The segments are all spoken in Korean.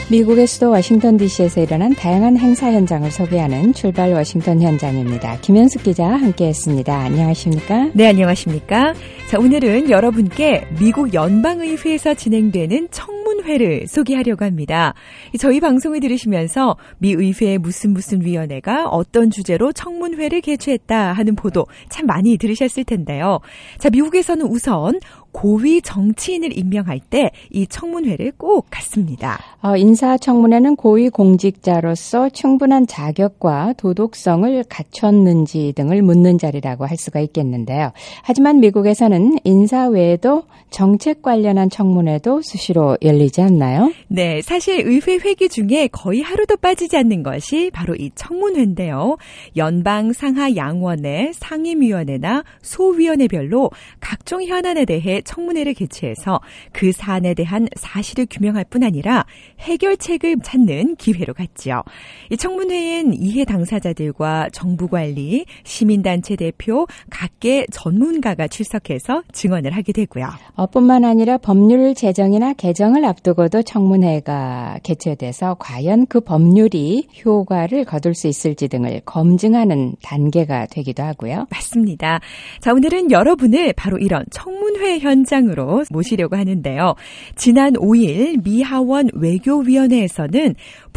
미국의 수도 워싱턴 DC에서 일어난 다양한 행사 현장을 소개하는 출발 워싱턴 현장입니다. 김현숙 기자 함께했습니다. 안녕하십니까? 네, 안녕하십니까? 자, 오늘은 여러분께 미국 연방의회에서 진행되는 청문회를 소개하려고 합니다. 저희 방송을 들으시면서 미 의회의 무슨 위원회가 어떤 주제로 청문회를 개최했다 하는 보도 참 많이 들으셨을 텐데요. 자, 미국에서는 우선 고위 정치인을 임명할 때 이 청문회를 꼭 갖습니다. 인사청문회는 고위 공직자로서 충분한 자격과 도덕성을 갖췄는지 등을 묻는 자리라고 할 수가 있겠는데요. 하지만 미국에서는 인사 외에도 정책 관련한 청문회도 수시로 열리지 않나요? 네, 사실 의회 회기 중에 거의 하루도 빠지지 않는 것이 바로 이 청문회인데요. 연방 상하 양원회, 상임위원회나 소위원회별로 각종 현안에 대해 청문회를 개최해서 그 사안에 대한 사실을 규명할 뿐 아니라 해결책을 찾는 기회로 갔지요. 이 청문회엔 이해 당사자들과 정부 관리, 시민단체 대표, 각계 전문가가 출석해서 증언을 하게 되고요. 뿐만 아니라 법률 제정이나 개정을 앞두고도 청문회가 개최돼서 과연 그 법률이 효과를 거둘 수 있을지 등을 검증하는 단계가 되기도 하고요. 맞습니다. 자, 오늘은 여러분을 바로 이런 청문회 현장으로 모시려고 하는데요. 지난 5일 미 하원 외교위원회에서는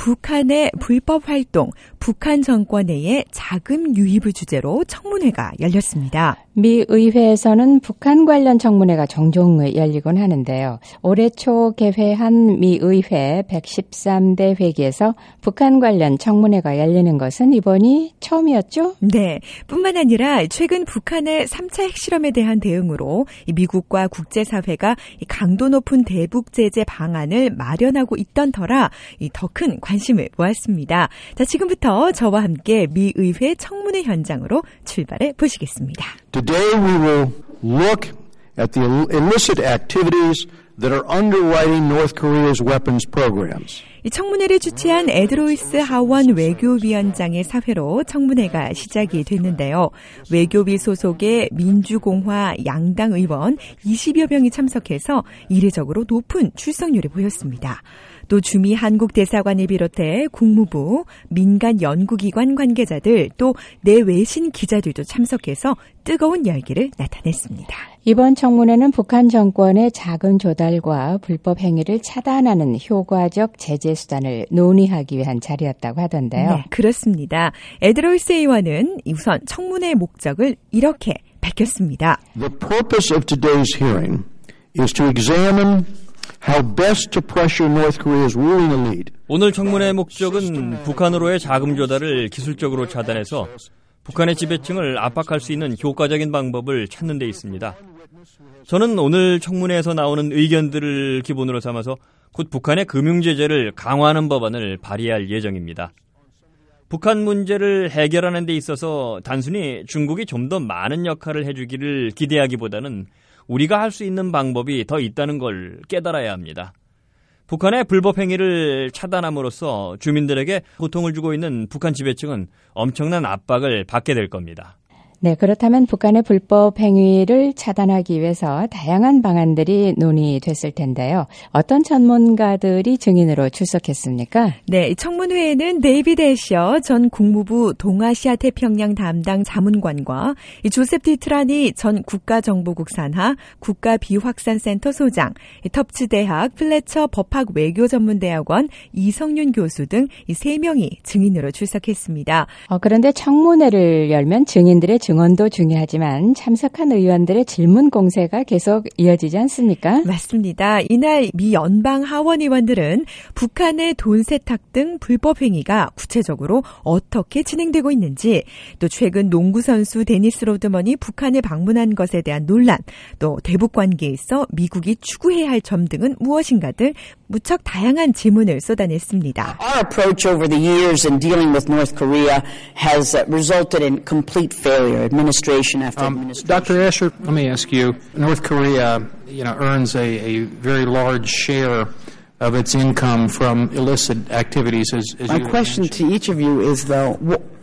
북한의 불법 활동, 북한 정권 내의 자금 유입을 주제로 청문회가 열렸습니다. 미 의회에서는 북한 관련 청문회가 종종 열리곤 하는데요. 올해 초 개회한 미 의회 113대 회기에서 북한 관련 청문회가 열리는 것은 이번이 처음이었죠? 네. 뿐만 아니라 최근 북한의 3차 핵실험에 대한 대응으로 미국과 국제사회가 강도 높은 대북 제재 방안을 마련하고 있던 터라 더 큰 관심을 모았습니다. 자, 지금부터 저와 함께 미 의회 청문회 현장으로 출발해 보시겠습니다. Today we will look at the illicit activities that are underwriting North Korea's weapons programs. 이 청문회를 주최한 에드로이스 하원 외교위원장의 사회로 청문회가 시작이 됐는데요. 외교위 소속의 민주공화 양당 의원 20여 명이 참석해서 이례적으로 높은 출석률을 보였습니다. 또 주미 한국 대사관을 비롯해 국무부, 민간 연구기관 관계자들 또 내외신 기자들도 참석해서 뜨거운 열기를 나타냈습니다. 이번 청문회는 북한 정권의 자금 조달과 불법 행위를 차단하는 효과적 제재 수단을 논의하기 위한 자리였다고 하던데요. 네, 그렇습니다. 에드로이스 의원은 우선 청문회의 목적을 이렇게 밝혔습니다. The purpose of today's hearing is to examine how best to pressure North Korea's ruling elite. 오늘 청문회의 목적은 북한으로의 자금 조달을 기술적으로 차단해서 북한의 지배층을 압박할 수 있는 효과적인 방법을 찾는 데 있습니다. 저는 오늘 청문회에서 나오는 의견들을 기본으로 삼아서 곧 북한의 금융제재를 강화하는 법안을 발의할 예정입니다. 북한 문제를 해결하는 데 있어서 단순히 중국이 좀 더 많은 역할을 해주기를 기대하기보다는 우리가 할 수 있는 방법이 더 있다는 걸 깨달아야 합니다. 북한의 불법 행위를 차단함으로써 주민들에게 고통을 주고 있는 북한 지배층은 엄청난 압박을 받게 될 겁니다. 네, 그렇다면 북한의 불법 행위를 차단하기 위해서 다양한 방안들이 논의됐을 텐데요. 어떤 전문가들이 증인으로 출석했습니까? 네, 청문회에는 데이비드 애셔 전 국무부 동아시아 태평양 담당 자문관과 조셉 디트라니 전 국가정보국 산하 국가비확산센터 소장, 터프츠대학 플래처 법학 외교전문대학원 이성윤 교수 등 3명이 증인으로 출석했습니다. 그런데 청문회를 열면 증인들의 증언도 중요하지만 참석한 의원들의 질문 공세가 계속 이어지지 않습니까? 맞습니다. 이날 미 연방 하원 의원들은 북한의 돈 세탁 등 불법 행위가 구체적으로 어떻게 진행되고 있는지, 또 최근 농구 선수 데니스 로드먼이 북한을 방문한 것에 대한 논란, 또 대북 관계에 있어 미국이 추구해야 할 점 등은 무엇인가 등 무척 다양한 질문을 쏟아냈습니다. Our approach over the years in dealing with North Korea has resulted in complete failure. Administration after administration. Dr. Escher, let me ask you, North Korea, earns a very large share of its income from illicit activities, as My question to each of you is, though,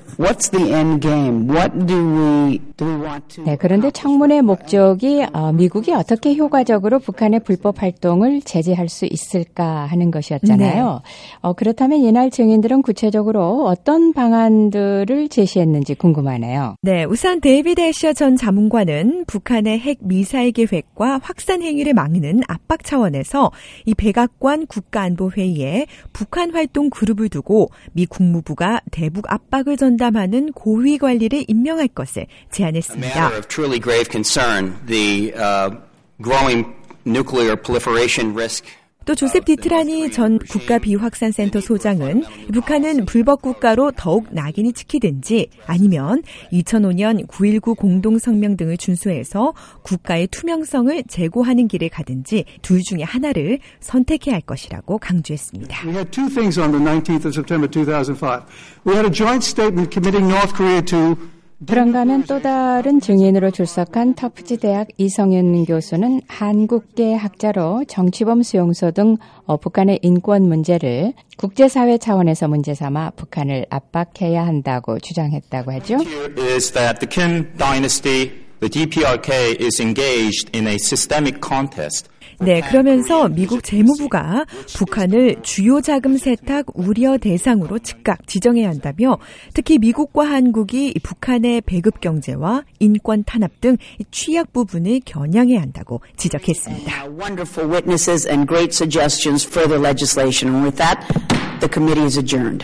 What's the end game? What do we want to? 네, 그런데 청문회 목적이 미국이 어떻게 효과적으로 북한의 불법 활동을 제재할 수 있을까 하는 것이었잖아요. 네. 그렇다면 이날 증인들은 구체적으로 어떤 방안들을 제시했는지 궁금하네요. 네, 우선 데이비드 애셔 전 자문관은 북한의 핵 미사일 계획과 확산 행위를 막는 압박 차원에서 이 백악관 국가안보회의에 북한 활동 그룹을 두고 미 국무부가 대북 압박을 전담하는 고위 관리를 임명할 것을 제안했습니다. A matter of truly grave concern, the growing nuclear proliferation risk. 또 조셉 디트라니 전 국가비확산센터 소장은 북한은 불법 국가로 더욱 낙인이 찍히든지 아니면 2005년 9.19 공동성명 등을 준수해서 국가의 투명성을 제고하는 길을 가든지 둘 중에 하나를 선택해야 할 것이라고 강조했습니다. We had two things on the 19th of September 2005. We had a joint statement committing North Korea to 그런가 하면 또 다른 증인으로 출석한 터프지 대학 이성윤 교수는 한국계 학자로 정치범 수용소 등 북한의 인권 문제를 국제사회 차원에서 문제 삼아 북한을 압박해야 한다고 주장했다고 하죠. Is that the Kim dynasty, the DPRK is engaged in a systemic contest. 네, 그러면서 미국 재무부가 북한을 주요 자금 세탁 우려 대상으로 즉각 지정해야 한다며 특히 미국과 한국이 북한의 배급 경제와 인권 탄압 등 취약 부분을 겨냥해야 한다고 지적했습니다. Wonderful witnesses and great suggestions for the legislation. And with that, the committee is adjourned.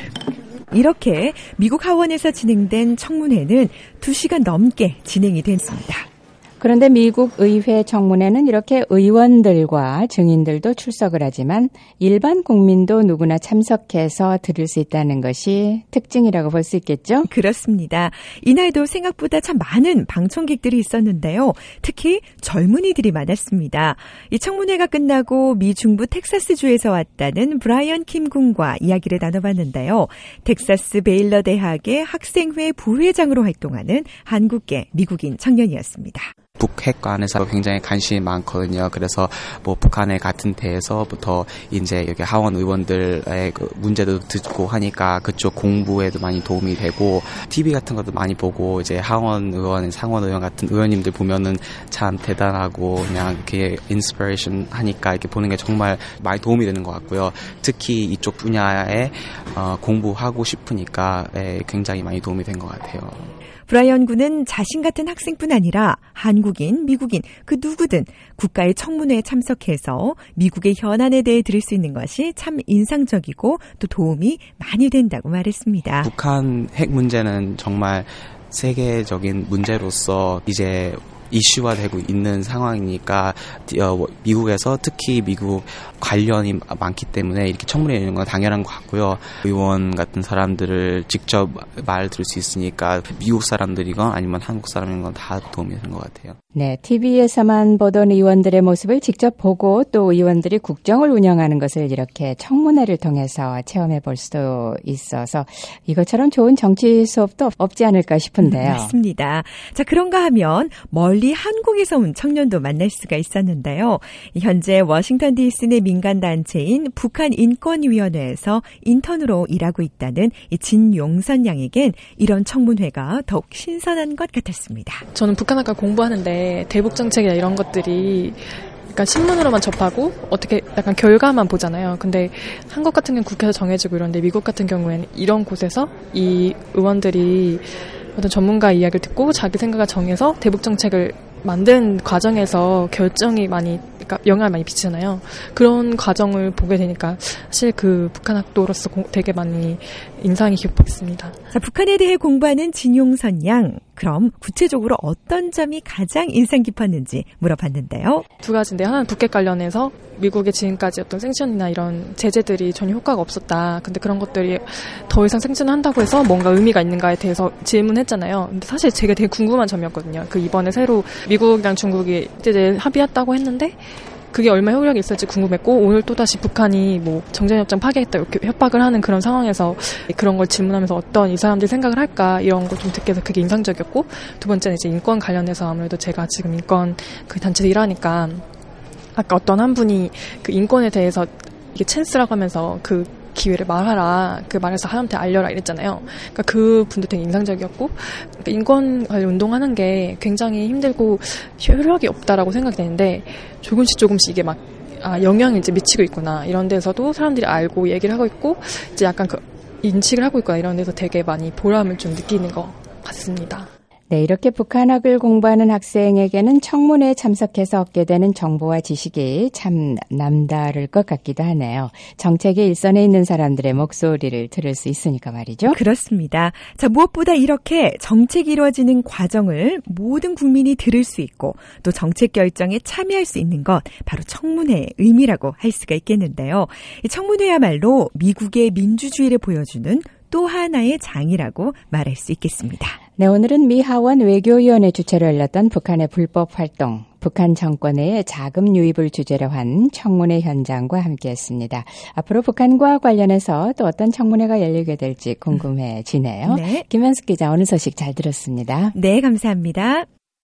이렇게 미국 하원에서 진행된 청문회는 2시간 넘게 진행이 됐습니다. 그런데 미국 의회 청문회는 이렇게 의원들과 증인들도 출석을 하지만 일반 국민도 누구나 참석해서 들을 수 있다는 것이 특징이라고 볼 수 있겠죠? 그렇습니다. 이날도 생각보다 참 많은 방청객들이 있었는데요. 특히 젊은이들이 많았습니다. 이 청문회가 끝나고 미 중부 텍사스주에서 왔다는 브라이언 킴 군과 이야기를 나눠봤는데요. 텍사스 베일러 대학의 학생회 부회장으로 활동하는 한국계 미국인 청년이었습니다. 북핵관에서 굉장히 관심이 많거든요. 그래서 뭐 북한의 같은 데에서부터 이제 여기 하원 의원들의 그 문제도 듣고 하니까 그쪽 공부에도 많이 도움이 되고 TV 같은 것도 많이 보고 이제 하원 의원, 상원 의원 같은 의원님들 보면은 참 대단하고 그냥 이렇게 인스피레이션 하니까 이렇게 보는 게 정말 많이 도움이 되는 것 같고요. 특히 이쪽 분야에 공부하고 싶으니까 굉장히 많이 도움이 된 것 같아요. 브라이언 군은 자신 같은 학생뿐 아니라 한국인, 미국인 그 누구든 국가의 청문회에 참석해서 미국의 현안에 대해 들을 수 있는 것이 참 인상적이고 또 도움이 많이 된다고 말했습니다. 북한 핵 문제는 정말 세계적인 문제로서 이제 이슈화되고 있는 상황이니까 미국에서 특히 미국 관련이 많기 때문에 이렇게 청문회 열리는 건 당연한 것 같고요. 의원 같은 사람들을 직접 말 들을 수 있으니까 미국 사람들이건 아니면 한국 사람인 건 다 도움이 되는 것 같아요. 네, TV에서만 보던 의원들의 모습을 직접 보고 또 의원들이 국정을 운영하는 것을 이렇게 청문회를 통해서 체험해 볼 수도 있어서 이것처럼 좋은 정치 수업도 없지 않을까 싶은데요. 맞습니다. 자, 그런가 하면 멀리 한국에서 온 청년도 만날 수가 있었는데요. 현재 워싱턴 DC 내 민간단체인 북한인권위원회에서 인턴으로 일하고 있다는 진용선 양에겐 이런 청문회가 더욱 신선한 것 같았습니다. 저는 북한학과 공부하는데 대북 정책이나 이런 것들이 그러니까 신문으로만 접하고 어떻게 약간 결과만 보잖아요. 근데 한국 같은 경우는 국회에서 정해지고 이런데 미국 같은 경우에는 이런 곳에서 이 의원들이 어떤 전문가 이야기를 듣고 자기 생각을 정해서 대북 정책을 만드는 과정에서 결정이 많이, 그러니까 영향을 많이 미치잖아요. 그런 과정을 보게 되니까 사실 그 북한 학도로서 되게 많이 인상이 깊었습니다. 자, 북한에 대해 공부하는 진용선 양. 그럼 구체적으로 어떤 점이 가장 인상 깊었는지 물어봤는데요. 두 가지인데 하나는 북핵 관련해서 미국의 지금까지 어떤 생션이나 이런 제재들이 전혀 효과가 없었다. 근데 그런 것들이 더 이상 생존한다고 해서 뭔가 의미가 있는가에 대해서 질문했잖아요. 근데 사실 제가 되게 궁금한 점이었거든요. 그 이번에 새로 미국이랑 중국이 이제 합의했다고 했는데 그게 얼마 효력이 있을지 궁금했고 오늘 또다시 북한이 뭐 정전협정 파기했다 이렇게 협박을 하는 그런 상황에서 그런 걸 질문하면서 어떤 이 사람들이 생각을 할까 이런 걸 좀 듣게 해서 그게 인상적이었고 두 번째는 이제 인권 관련해서 아무래도 제가 지금 인권 그 단체에서 일하니까 아까 어떤 한 분이 그 인권에 대해서 이게 찬스라고 하면서 그 기회를 말하라. 그 말해서 하나한테 알려라 이랬잖아요. 그러니까 그 분도 되게 인상적이었고 그러니까 인권 관련 운동하는 게 굉장히 힘들고 효력이 없다라고 생각이 되는데 조금씩 이게 막 영향이 이제 미치고 있구나. 이런 데서도 사람들이 알고 얘기를 하고 있고 이제 약간 그 인식을 하고 있구나. 이런 데서 되게 많이 보람을 좀 느끼는 것 같습니다. 네, 이렇게 북한학을 공부하는 학생에게는 청문회에 참석해서 얻게 되는 정보와 지식이 참 남다를 것 같기도 하네요. 정책의 일선에 있는 사람들의 목소리를 들을 수 있으니까 말이죠. 그렇습니다. 자, 무엇보다 이렇게 정책이 이루어지는 과정을 모든 국민이 들을 수 있고 또 정책 결정에 참여할 수 있는 것 바로 청문회의 의미라고 할 수가 있겠는데요. 이 청문회야말로 미국의 민주주의를 보여주는 또 하나의 장이라고 말할 수 있겠습니다. 네, 오늘은 미 하원 외교위원회 주최로 열렸던 북한의 불법 활동, 북한 정권의 자금 유입을 주제로 한 청문회 현장과 함께했습니다. 앞으로 북한과 관련해서 또 어떤 청문회가 열리게 될지 궁금해지네요. 네. 김현숙 기자, 오늘 소식 잘 들었습니다. 네, 감사합니다.